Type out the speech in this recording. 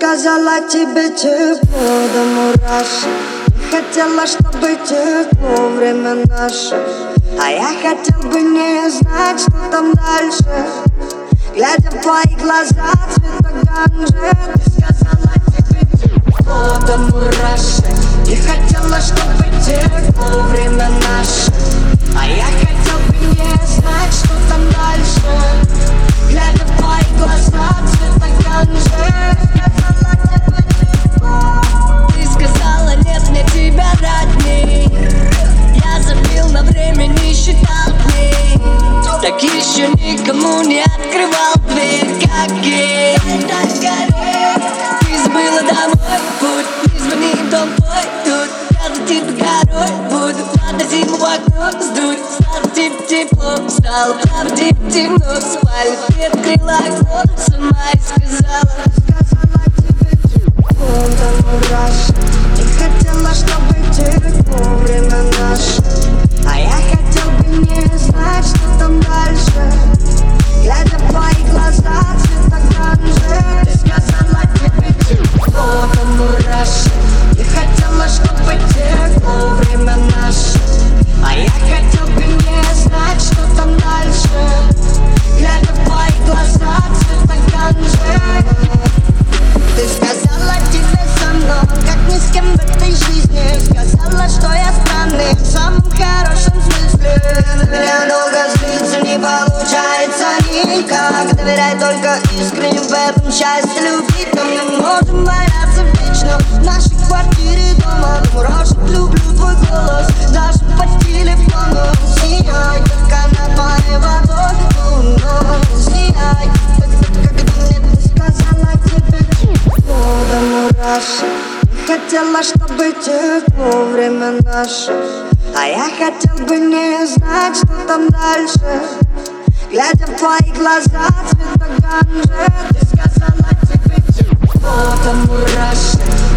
сказала тебе тепло до мурашек. Не хотела, чтобы текло время наше, а я хотел бы не знать, что там дальше. Глядя в твои глаза цвета ганжи, ты сказала тебе тепло до мурашек. Не хотела, чтобы текло время наше, а я хотел бы не знать, что там дальше. Глядя в твои глаза цвета ганжи, сказала тебе тепло. Ты сказала нет мне тебя родней. Я забил на время, не считал дней. Так еще никому не открывал дверь, как ей. Ты забыла домой путь, не звони в дом твой тут. Я за тебя горой буду, надо зиму в окно сдуть. Стало тебе тепло, стало правда темно. В спальне ты открыла окно, сама и сказала. Сказала тебе тепло до мурашек. Не хотела, чтобы текло время наше, а я хотел бы не знать, что там дальше. Глядя в твои глаза цвета ганжи, ты сказала тебе тепло до мурашек. Не хотела, чтобы текло время наше, а я хотел бы не знать, что там дальше. Глядя в твои глаза цвета ганжи. Ты сказала тебе со мной, как ни с кем в этой жизни. Сказала, что я странный в самом хорошем смысле. На меня долго злиться не получается никак. Доверяй только искренне, в этом счастье любить. Но мы можем валяться вечно в нашей квартире дома. Мурашек, люблю твой голос, даже по телефону. Сияй, только над моей водой луной. Сияй, когда мне ты сказала тебе тепло до мурашек. Не хотела, чтобы текло время наше, а я хотел бы не знать, что там дальше. Глядя в твои глаза цвета ганжи, ты сказала тебе тепло до мурашек.